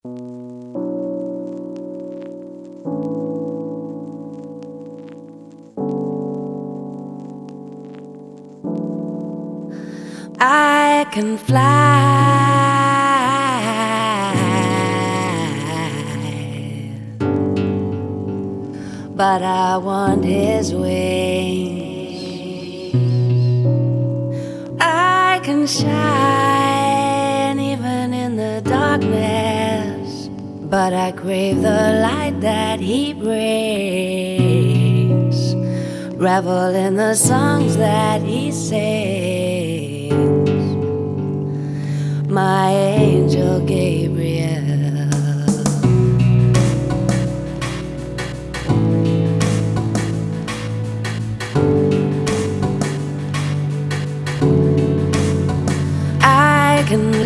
I can fly, but I want his wings. I can shine even in the darkness, but I crave the light that he brings. Revel in the songs that he sings. My angel Gabriel. I can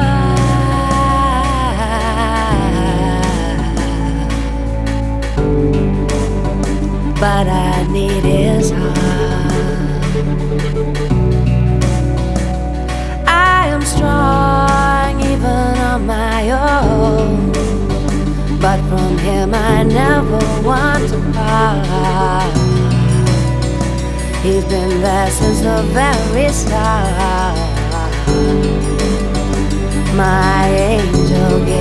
love, but I need his heart. I am strong even on my own, but from him I never want to part. He's been there since the very start. My angel